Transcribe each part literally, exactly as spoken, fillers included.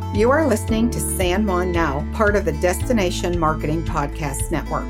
You are listening to San Juan Now, part of the Destination Marketing Podcast Network.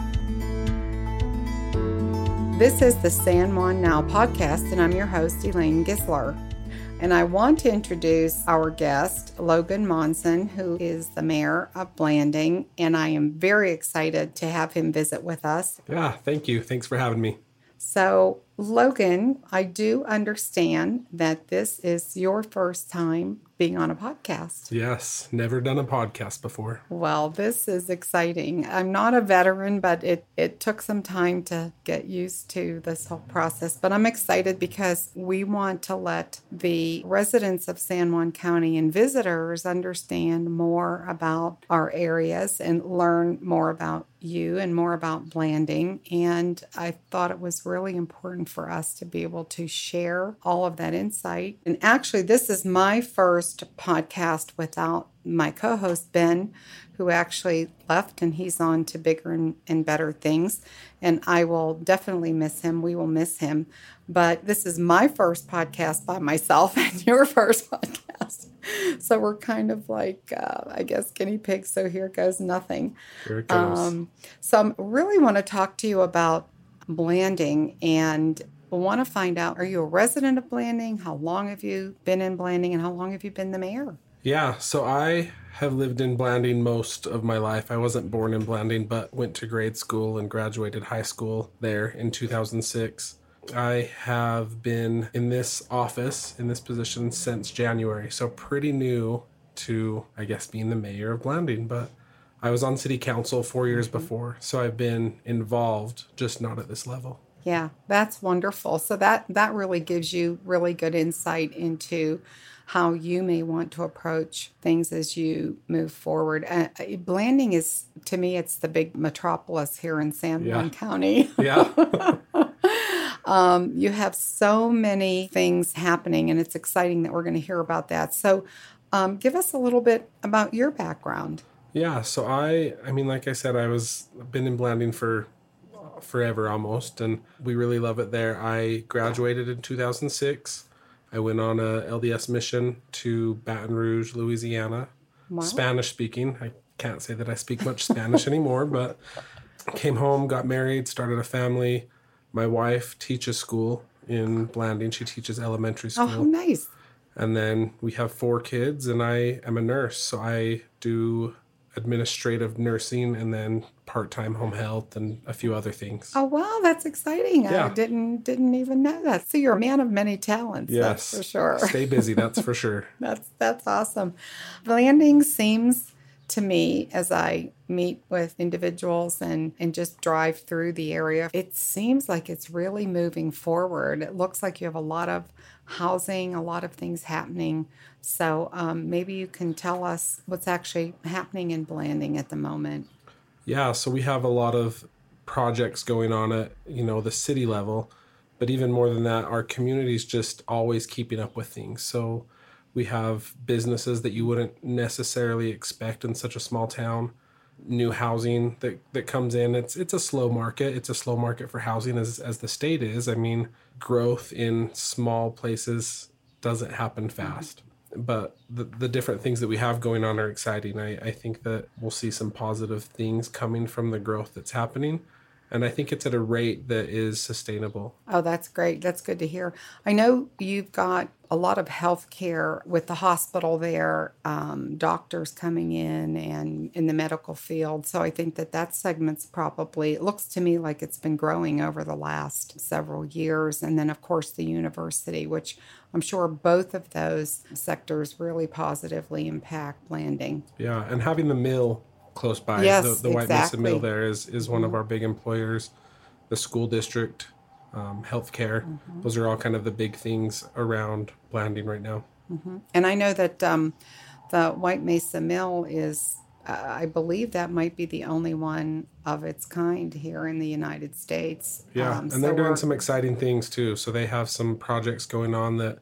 This is the San Juan Now podcast, and I'm your host, Elaine Gisler. And I want to introduce our guest, Logan Monson, who is the mayor of Blanding, and I am very excited to have him visit with us. Yeah, thank you. Thanks for having me. So, Logan, I do understand that this is your first time being on a podcast. Yes, never done a podcast before. Well, this is exciting. I'm not a veteran, but it, it took some time to get used to this whole process. But I'm excited because we want to let the residents of San Juan County and visitors understand more about our areas and learn more about you and more about Blanding. And I thought it was really important for us to be able to share all of that insight. And actually, this is my first podcast without my co-host, Ben, who actually left, and he's on to bigger and, and better things. And I will definitely miss him. We will miss him. But this is my first podcast by myself and your first podcast. So we're kind of like, uh, I guess, guinea pigs. So here goes nothing. Here it goes. Um, so I really want to talk to you about Blanding and want to find out, are you a resident of Blanding? How long have you been in Blanding, and how long have you been the mayor? Yeah, so I have lived in Blanding most of my life. I wasn't born in Blanding, but went to grade school and graduated high school there in two thousand six. I have been in this office, in this position, since January, so pretty new to, I guess, being the mayor of Blanding, but I was on city council four years mm-hmm. before, so I've been involved, just not at this level. Yeah, that's wonderful. So that, that really gives you really good insight into how you may want to approach things as you move forward. Uh, Blanding is, to me, it's the big metropolis here in San Juan yeah. County. Yeah. um, you have so many things happening, and it's exciting that we're going to hear about that. So um, give us a little bit about your background. Yeah, so I, I mean, like I said, I was been in Blanding for forever almost, and we really love it there. I graduated in two thousand six. I went on a L D S mission to Baton Rouge, Louisiana. Wow. Spanish speaking. I can't say that I speak much Spanish anymore, but came home, got married, started a family. My wife teaches school in Blanding. She teaches elementary school. Oh, nice. And then we have four kids, and I am a nurse, so I do administrative nursing and then part-time home health and a few other things. Oh, wow, that's exciting. Yeah. I didn't didn't even know that. So you're a man of many talents, yes, that's for sure. Stay busy, that's for sure. that's that's awesome. Blanding seems to me, as I meet with individuals and, and just drive through the area, it seems like it's really moving forward. It looks like you have a lot of housing, a lot of things happening. So um, maybe you can tell us what's actually happening in Blanding at the moment. Yeah, so we have a lot of projects going on at, you know, the city level. But even more than that, our community's just always keeping up with things. So we have businesses that you wouldn't necessarily expect in such a small town. New housing that, that comes in. It's it's a slow market. It's a slow market for housing as as the state is. I mean, growth in small places doesn't happen fast. Mm-hmm. But the, the different things that we have going on are exciting. I, I think that we'll see some positive things coming from the growth that's happening. And I think it's at a rate that is sustainable. Oh, that's great. That's good to hear. I know you've got a lot of health care with the hospital there, um, doctors coming in and in the medical field. So I think that that segment's probably, it looks to me like it's been growing over the last several years. And then, of course, the university, which I'm sure both of those sectors really positively impact Blanding. Yeah, and having the mill close by. Yes, the, the White exactly. Mesa Mill there is, is one mm-hmm. of our big employers. The school district, um, healthcare, mm-hmm. those are all kind of the big things around Blanding right now. Mm-hmm. And I know that um, the White Mesa Mill is, uh, I believe that might be the only one of its kind here in the United States. Yeah, um, and so they're doing some exciting things too. So they have some projects going on that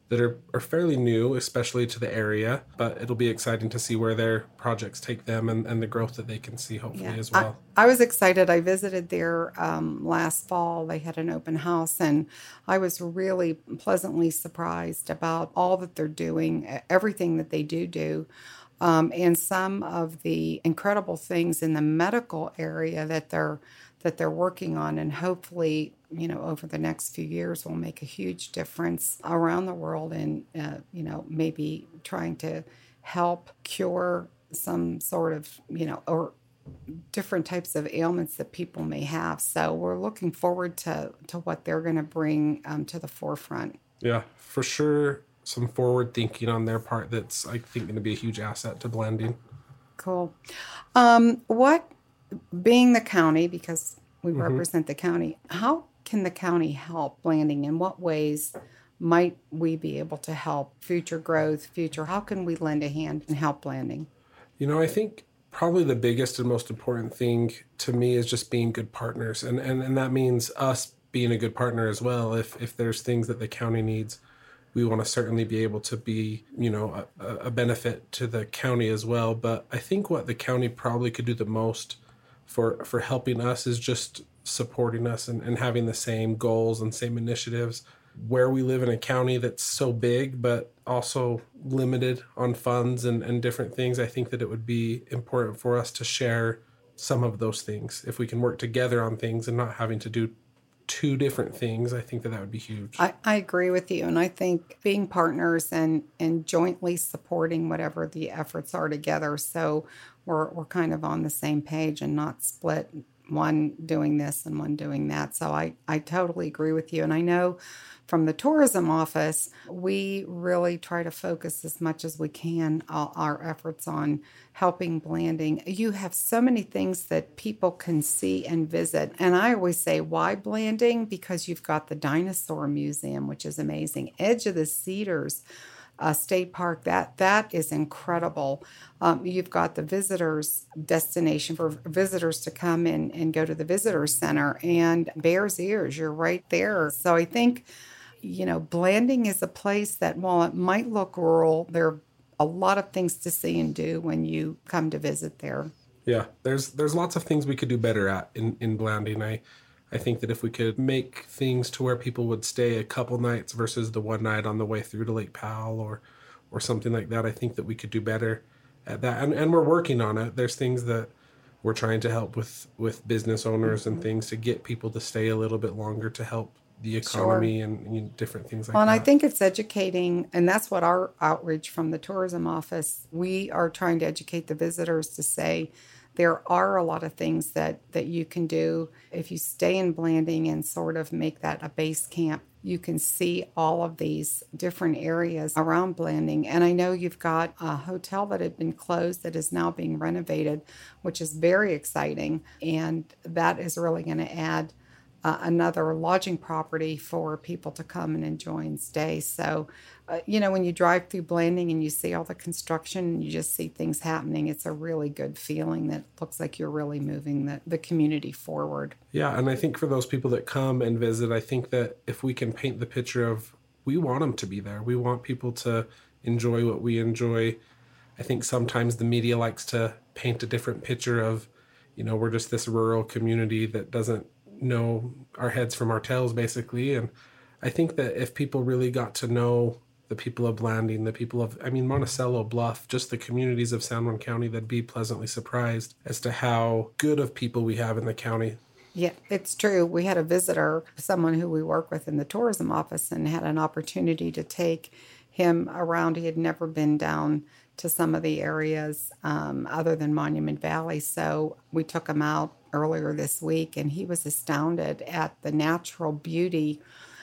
that are, are fairly new, especially to the area, but it'll be exciting to see where their projects take them and, and the growth that they can see hopefully Yeah, as I, well. I was excited. I visited there um, last fall. They had an open house, and I was really pleasantly surprised about all that they're doing, e- everything that they do do, um, and some of the incredible things in the medical area that they're that they're working on, and hopefully, you know, over the next few years, will make a huge difference around the world, and uh, you know, maybe trying to help cure some sort of, you know, or different types of ailments that people may have. So we're looking forward to to what they're going to bring um, to the forefront. Yeah, for sure. Some forward thinking on their part that's, I think, going to be a huge asset to blending. Cool. Um, what, being the county, because we hmm represent the county, how can the county help Blanding? In what ways might we be able to help future growth, future? How can we lend a hand and help Blanding? You know, I think probably the biggest and most important thing to me is just being good partners. And, and, and that means us being a good partner as well. If, if there's things that the county needs, we want to certainly be able to be, you know, a, a benefit to the county as well. But I think what the county probably could do the most for for helping us is just supporting us and, and having the same goals and same initiatives. Where we live in a county that's so big, but also limited on funds and, and different things, I think that it would be important for us to share some of those things. If we can work together on things and not having to do two different things, I think that that would be huge. I, I agree with you. And I think being partners and, and jointly supporting whatever the efforts are together. So we're, we're kind of on the same page and not split, one doing this and one doing that. So I, I totally agree with you. And I know from the tourism office, we really try to focus as much as we can all our efforts on helping Blanding. You have so many things that people can see and visit. And I always say, why Blanding? Because you've got the Dinosaur Museum, which is amazing. Edge of the Cedars uh, State Park, that that is incredible. Um, you've got the visitors destination for visitors to come in and go to the visitor center, and Bears Ears, you're right there. So I think, you know, Blanding is a place that, while it might look rural, there are a lot of things to see and do when you come to visit there. Yeah, there's there's lots of things we could do better at in, in Blanding. I I think that if we could make things to where people would stay a couple nights versus the one night on the way through to Lake Powell or or something like that, I think that we could do better at that. And and we're working on it. There's things that we're trying to help with with business owners mm-hmm. and things to get people to stay a little bit longer to help the economy sure. and you know, different things like well, and that. I think it's educating, and that's what our outreach from the tourism office, we are trying to educate the visitors to say there are a lot of things that, that you can do. If you stay in Blanding and sort of make that a base camp, you can see all of these different areas around Blanding. And I know you've got a hotel that had been closed that is now being renovated, which is very exciting. And that is really going to add Uh, another lodging property for people to come and enjoy and stay. So, uh, you know, when you drive through Blanding and you see all the construction and you just see things happening, it's a really good feeling that looks like you're really moving the, the community forward. Yeah, and I think for those people that come and visit, I think that if we can paint the picture of we want them to be there, we want people to enjoy what we enjoy. I think sometimes the media likes to paint a different picture of, you know, we're just this rural community that doesn't know our heads from our tails, basically. And I think that if people really got to know the people of Blanding, the people of, I mean, Monticello, Bluff, just the communities of San Juan County, they'd be pleasantly surprised as to how good of people we have in the county. Yeah, it's true. We had a visitor, someone who we work with in the tourism office, and had an opportunity to take him around. He had never been down to some of the areas um, other than Monument Valley. So we took him out earlier this week, and he was astounded at the natural beauty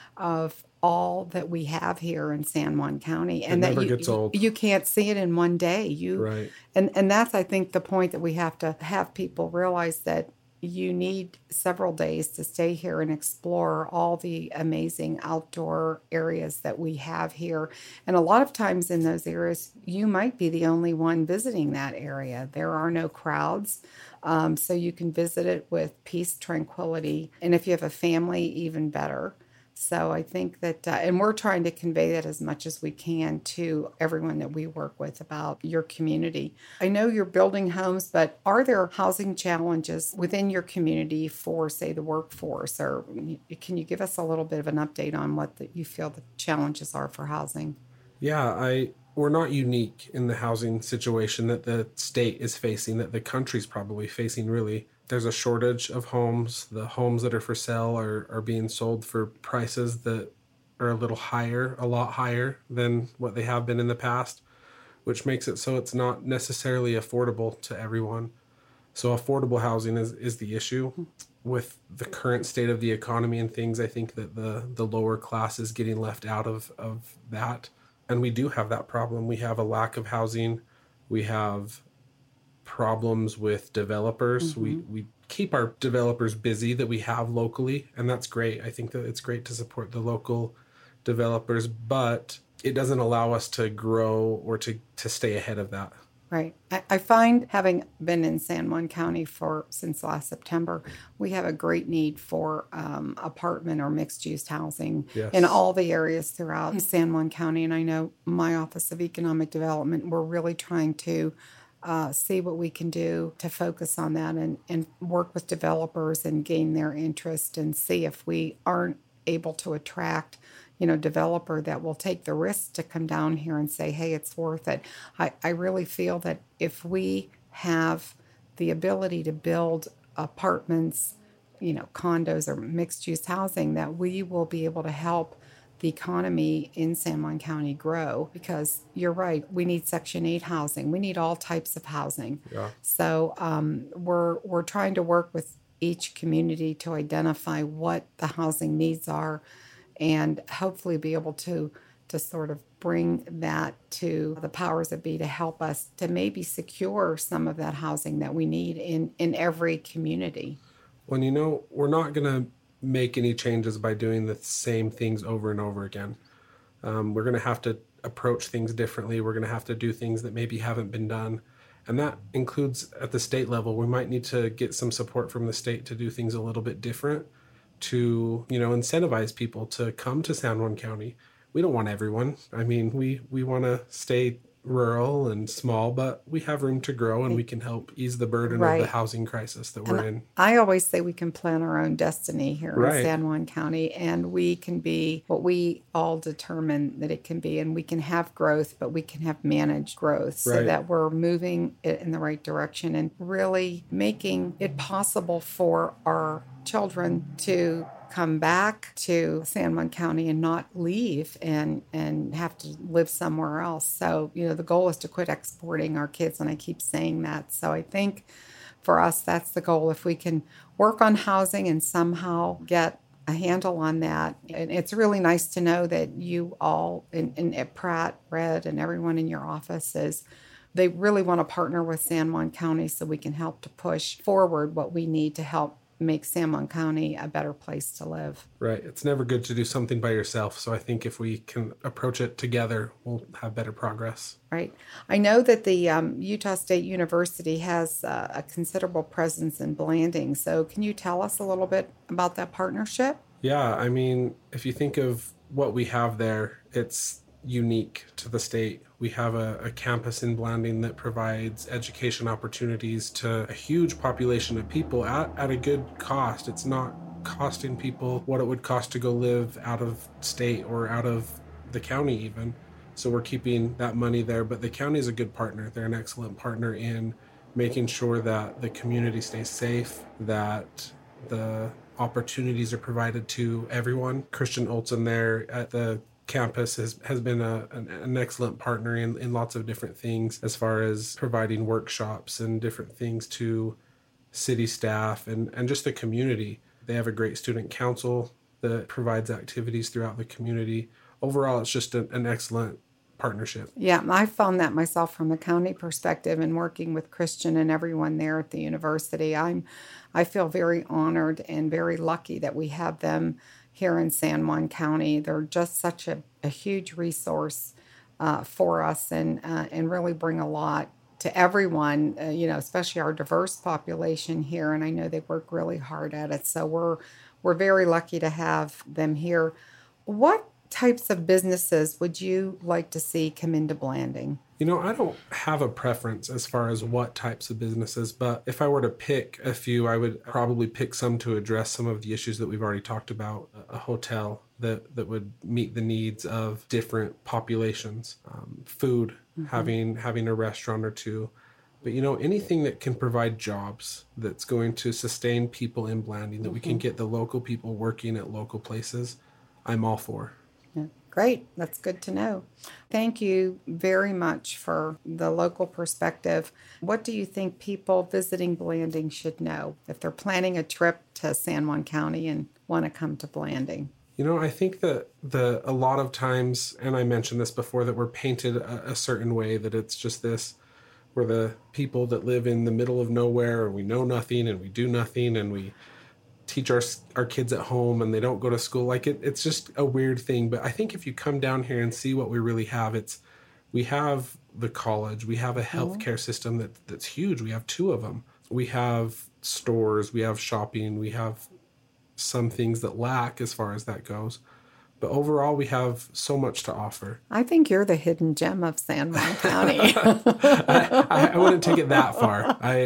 of all that we have here in San Juan County. And it that never you, gets old. You can't see it in one day. You right. And, and that's, I think, the point that we have to have people realize, that you need several days to stay here and explore all the amazing outdoor areas that we have here. And a lot of times in those areas, you might be the only one visiting that area. There are no crowds, um, so you can visit it with peace, tranquility. And if you have a family, even better. So I think that, uh, and we're trying to convey that as much as we can to everyone that we work with about your community. I know you're building homes, but are there housing challenges within your community for, say, the workforce? Or can you give us a little bit of an update on what the, you feel the challenges are for housing? Yeah, I we're not unique in the housing situation that the state is facing, that the country's probably facing, really. There's a shortage of homes. The homes that are for sale are, are being sold for prices that are a little higher, a lot higher than what they have been in the past, which makes it so it's not necessarily affordable to everyone. So affordable housing is, is the issue. With the current state of the economy and things, I think that the, the lower class is getting left out of, of that. And we do have that problem. We have a lack of housing. We have problems with developers. Mm-hmm. We we keep our developers busy that we have locally, and that's great. I think that it's great to support the local developers, but it doesn't allow us to grow or to, to stay ahead of that. Right. I, I find, having been in San Juan County for since last September, we have a great need for um, apartment or mixed-use housing yes. in all the areas throughout San Juan County. And I know my Office of Economic Development, we're really trying to uh, see what we can do to focus on that and, and work with developers and gain their interest and see if we aren't able to attract you know, developer that will take the risk to come down here and say, hey, it's worth it. I, I really feel that if we have the ability to build apartments, you know, condos or mixed-use housing, that we will be able to help the economy in San Juan County grow, because you're right, we need Section eight housing. We need all types of housing. Yeah. So um, we're we're trying to work with each community to identify what the housing needs are, and hopefully be able to to sort of bring that to the powers that be to help us to maybe secure some of that housing that we need in, in every community. Well, you know, we're not going to make any changes by doing the same things over and over again. Um, we're going to have to approach things differently. We're going to have to do things that maybe haven't been done. And that includes at the state level. We might need to get some support from the state to do things a little bit different, to, you know, incentivize people to come to San Juan County. We don't want everyone. I mean, we, we want to stay rural and small, but we have room to grow, and we can help ease the burden right. of the housing crisis that we're and in. I always say we can plan our own destiny here right. in San Juan County, and we can be what we all determine that it can be, and we can have growth, but we can have managed growth so right. that we're moving it in the right direction and really making it possible for our children to come back to San Juan County and not leave and, and have to live somewhere else. So, you know, the goal is to quit exporting our kids, and I keep saying that. So I think for us, that's the goal. If we can work on housing and somehow get a handle on that. And it's really nice to know that you all in, in at Pratt, Red, and everyone in your office is they really want to partner with San Juan County so we can help to push forward what we need to help make San Juan County a better place to live. Right. It's never good to do something by yourself. So I think if we can approach it together, we'll have better progress. Right. I know that the um, Utah State University has uh, a considerable presence in Blanding. So can you tell us a little bit about that partnership? Yeah. I mean, if you think of what we have there, it's unique to the state. We have a, a campus in Blanding that provides education opportunities to a huge population of people at, at a good cost. It's not costing people what it would cost to go live out of state or out of the county even. So we're keeping that money there, but the county is a good partner. They're an excellent partner in making sure that the community stays safe, that the opportunities are provided to everyone. Christian Olson there at the campus has, has been a, an, an excellent partner in, in lots of different things as far as providing workshops and different things to city staff and, and just the community. They have a great student council that provides activities throughout the community. Overall, it's just a, an excellent partnership. Yeah, I found that myself from the county perspective and working with Christian and everyone there at the university. I'm, I feel very honored and very lucky that we have them here in San Juan County. They're just such a, a huge resource uh, for us and uh, and really bring a lot to everyone, uh, you know, especially our diverse population here. And I know they work really hard at it. So we're we're very lucky to have them here. What types of businesses would you like to see come into Blanding? You know, I don't have a preference as far as what types of businesses, but if I were to pick a few, I would probably pick some to address some of the issues that we've already talked about. A hotel that, that would meet the needs of different populations, um, food, mm-hmm. having having a restaurant or two. But, you know, anything that can provide jobs, that's going to sustain people in Blanding, that mm-hmm. we can get the local people working at local places, I'm all for. Yeah. Great. That's good to know. Thank you very much for the local perspective. What do you think people visiting Blanding should know if they're planning a trip to San Juan County and want to come to Blanding? You know, I think that the a lot of times, and I mentioned this before, that we're painted a, a certain way, that it's just this, we're the people that live in the middle of nowhere, and we know nothing, and we do nothing, and we teach our our kids at home, and they don't go to school. Like it, it's just a weird thing. But I think if you come down here and see what we really have, it's we have the college, we have a healthcare mm-hmm. system that that's huge. We have two of them. We have stores, we have shopping, we have some things that lack as far as that goes. But overall, we have so much to offer. I think you're the hidden gem of San Juan County. I, I, I wouldn't take it that far. I,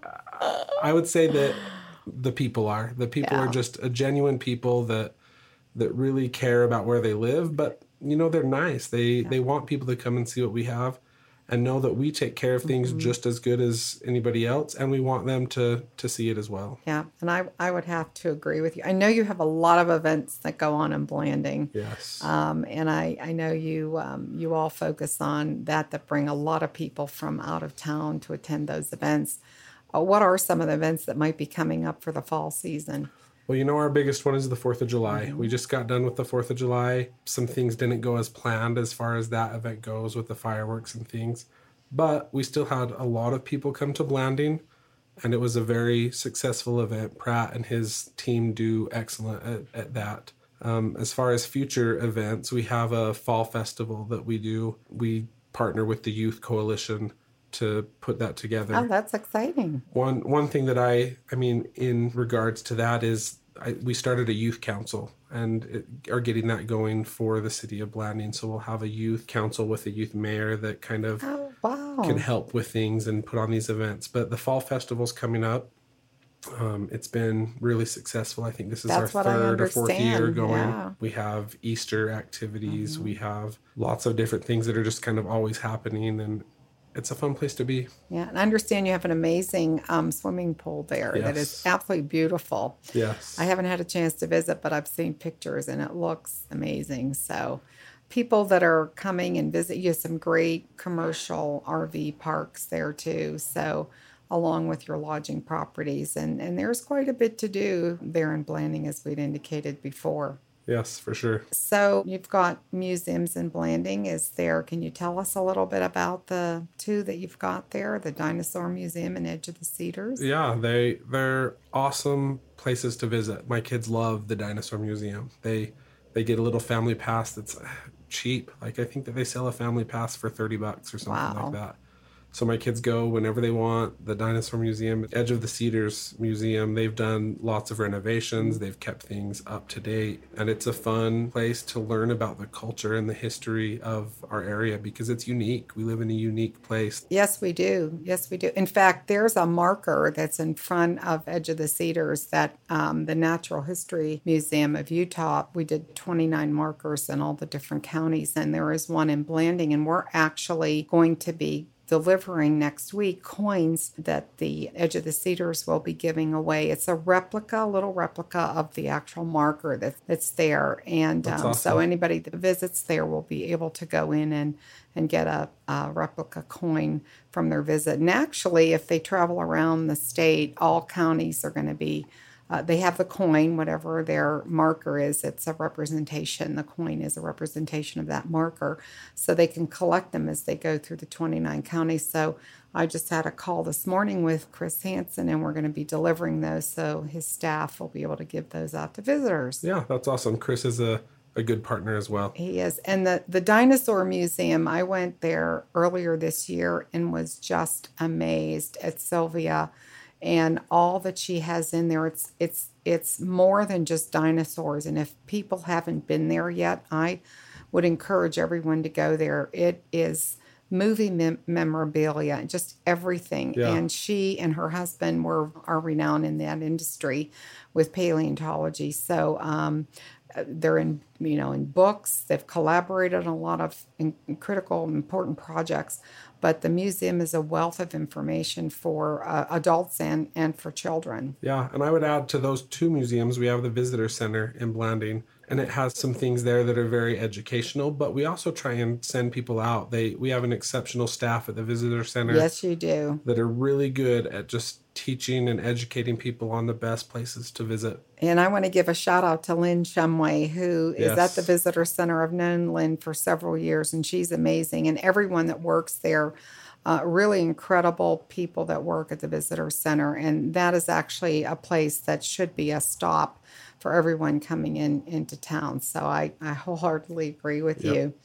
I I would say that the people are. The people yeah. are just a genuine people that that really care about where they live. But, you know, they're nice. They yeah. they want people to come and see what we have and know that we take care of things mm-hmm. just as good as anybody else. And we want them to to see it as well. Yeah. And I, I would have to agree with you. I know you have a lot of events that go on in Blanding. Yes. Um, and I, I know you um, you all focus on that, that bring a lot of people from out of town to attend those events. Uh, what are some of the events that might be coming up for the fall season? Well, you know, our biggest one is the fourth of July. Mm-hmm. We just got done with the fourth of July. Some things didn't go as planned as far as that event goes with the fireworks and things. But we still had a lot of people come to Blanding, and it was a very successful event. Pratt and his team do excellent at, at that. Um, as far as future events, we have a fall festival that we do. We partner with the Youth Coalition to put that together. Oh, that's exciting. One one thing that I, I mean, in regards to that is I, we started a youth council and it, are getting that going for the city of Blanding. So we'll have a youth council with a youth mayor that kind of oh, wow. can help with things and put on these events. But the fall festival's coming up. Um, it's been really successful. I think this is That's our third or fourth year going. Yeah. We have Easter activities. Mm-hmm. We have lots of different things that are just kind of always happening, and it's a fun place to be. Yeah, and I understand you have an amazing um, swimming pool there yes. that is absolutely beautiful. Yes. I haven't had a chance to visit, but I've seen pictures, and it looks amazing. So people that are coming and visit, you have some great commercial R V parks there too, so along with your lodging properties. And, and there's quite a bit to do there in Blanding, as we'd indicated before. Yes, for sure. So you've got museums in Blanding. Is there, can you tell us a little bit about the two that you've got there, the Dinosaur Museum and Edge of the Cedars? Yeah, they, they're awesome places to visit. My kids love the Dinosaur Museum. They they get a little family pass that's cheap. Like I think that they sell a family pass for thirty bucks or something wow. like that. So my kids go whenever they want. The Dinosaur Museum, Edge of the Cedars Museum, they've done lots of renovations. They've kept things up to date. And it's a fun place to learn about the culture and the history of our area because it's unique. We live in a unique place. Yes, we do. Yes, we do. In fact, there's a marker that's in front of Edge of the Cedars that um, the Natural History Museum of Utah, we did twenty-nine markers in all the different counties. And there is one in Blanding. And we're actually going to be delivering next week coins that the Edge of the Cedars will be giving away. It's a replica, a little replica of the actual marker that, that's there. And um, awesome. So anybody that visits there will be able to go in and, and get a, a replica coin from their visit. And actually, if they travel around the state, all counties are going to be Uh, they have the coin, whatever their marker is, it's a representation. The coin is a representation of that marker. So they can collect them as they go through the twenty-nine counties. So I just had a call this morning with Chris Hansen, and we're going to be delivering those. So his staff will be able to give those out to visitors. Yeah, that's awesome. Chris is a, a good partner as well. He is. And the, the Dinosaur Museum, I went there earlier this year and was just amazed at Sylvia and all that she has in there. It's it's it's more than just dinosaurs. And if people haven't been there yet, I would encourage everyone to go there. It is movie mem- memorabilia, just everything. Yeah. And she and her husband were are renowned in that industry with paleontology. So um, they're in you know in books. They've collaborated on a lot of in, critical, important projects. But the museum is a wealth of information for uh, adults and, and for children. Yeah, and I would add to those two museums, we have the Visitor Center in Blanding, and it has some things there that are very educational, but we also try and send people out. They We have an exceptional staff at the Visitor Center. Yes, you do. That are really good at just teaching and educating people on the best places to visit. And I want to give a shout out to Lynn Shumway, who is Yes. at the Visitor Center. I've known Lynn for several years, and she's amazing. And everyone that works there, uh, really incredible people that work at the Visitor Center. And that is actually a place that should be a stop for everyone coming in into town. So I, I wholeheartedly agree with Yep. you.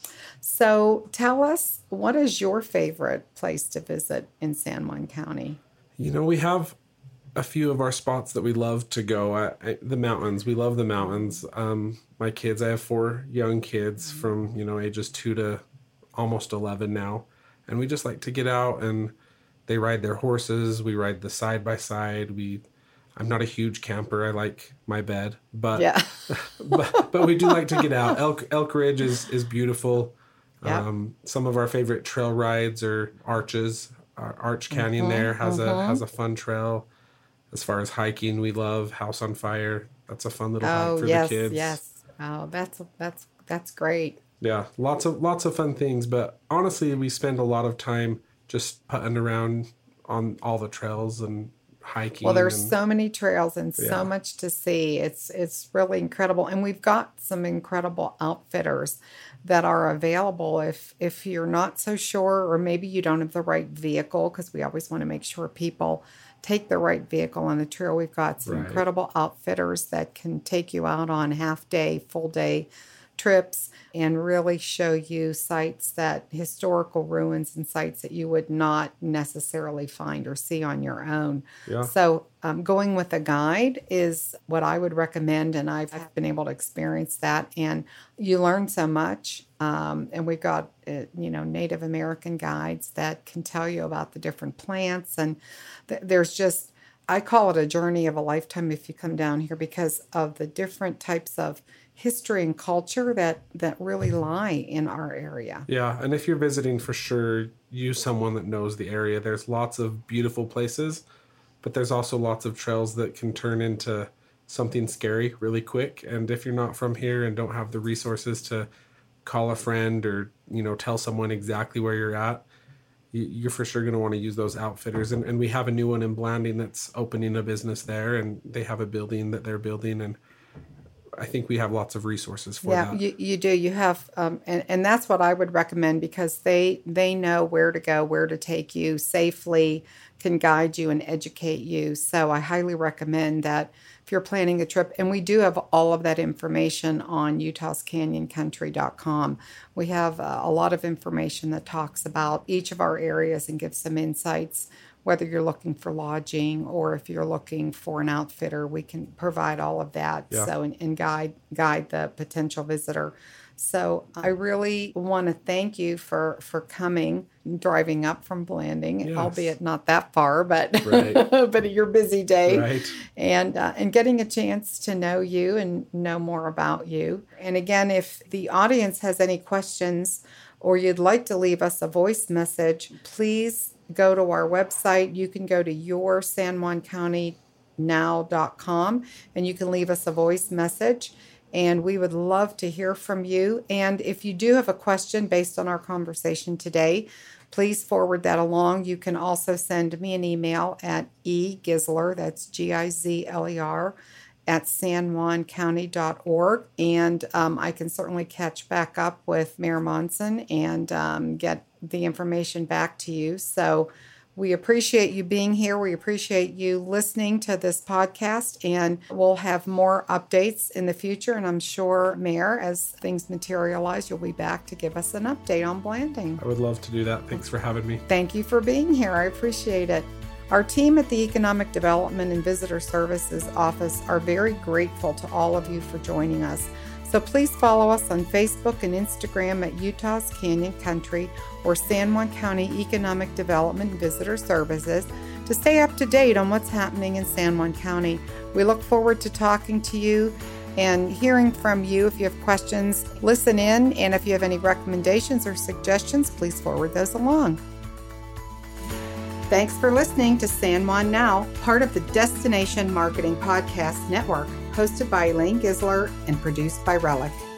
So tell us, what is your favorite place to visit in San Juan County? You know, we have a few of our spots that we love to go at. I- The mountains. We love the mountains. Um, my kids, I have four young kids from, you know, ages two to almost eleven now. And we just like to get out and they ride their horses. We ride the side by side. We, I'm not a huge camper. I like my bed, but, Yeah. but, but we do like to get out. Elk, Elk Ridge is, is beautiful. Yeah. Um, some of our favorite trail rides are Arches. Our Arch Canyon there has a has a fun trail. As far as hiking, we love House on Fire. That's a fun little Oh, hike for yes, the kids. yes. Oh, that's that's that's great. Yeah, lots of lots of fun things. But honestly, we spend a lot of time just putting around on all the trails and hiking. Well, there's and, so many trails and Yeah. so much to see. It's it's really incredible, and we've got some incredible outfitters that are available if if you're not so sure, or maybe you don't have the right vehicle, because we always want to make sure people take the right vehicle on the trail. We've got some Right. incredible outfitters that can take you out on half day, full day trips and really show you sites that historical ruins and sites that you would not necessarily find or see on your own. Yeah. So um, going with a guide is what I would recommend, and I've, I've been able to experience that, and you learn so much. Um, and we've got uh, you know Native American guides that can tell you about the different plants, and th- there's just, I call it a journey of a lifetime if you come down here, because of the different types of history and culture that, that really lie in our area. Yeah, and if you're visiting, for sure, use someone that knows the area. There's lots of beautiful places, but there's also lots of trails that can turn into something scary really quick. And if you're not from here and don't have the resources to call a friend or, you know, tell someone exactly where you're at, you're for sure going to want to use those outfitters. And, and we have a new one in Blanding that's opening a business there, and they have a building that they're building, and I think we have lots of resources for Yeah, that. you, you do. You have, um, and, and that's what I would recommend, because they they know where to go, where to take you safely, can guide you and educate you. So I highly recommend that if you're planning a trip, and we do have all of that information on Utah's Canyon Country dot com. We have uh, a lot of information that talks about each of our areas and gives some insights. Whether you're looking for lodging or if you're looking for an outfitter, we can provide all of that. Yeah. So and, and guide guide the potential visitor. So I really want to thank you for for coming, driving up from Blanding, Yes. albeit not that far, but Right. but your busy day, Right. and uh, and getting a chance to know you and know more about you. And again, if the audience has any questions or you'd like to leave us a voice message, please go to our website. You can go to your san juan county now dot com and you can leave us a voice message. And we would love to hear from you. And if you do have a question based on our conversation today, please forward that along. You can also send me an email at egisler, that's G I Z L E R, at san juan county dot org. And um, I can certainly catch back up with Mayor Monson and um, get the information back to you. So we appreciate you being here. We appreciate you listening to this podcast, and we'll have more updates in the future. And I'm sure, Mayor, as things materialize, you'll be back to give us an update on Blanding. I would love to do that. Thanks for having me. Thank you for being here. I appreciate it. Our team at the Economic Development and Visitor Services Office are very grateful to all of you for joining us. So please follow us on Facebook and Instagram at Utah's Canyon Country or San Juan County Economic Development and Visitor Services to stay up to date on what's happening in San Juan County. We look forward to talking to you and hearing from you. If you have questions, listen in, and if you have any recommendations or suggestions, please forward those along. Thanks for listening to San Juan Now, part of the Destination Marketing Podcast Network, hosted by Elaine Gisler and produced by Relic.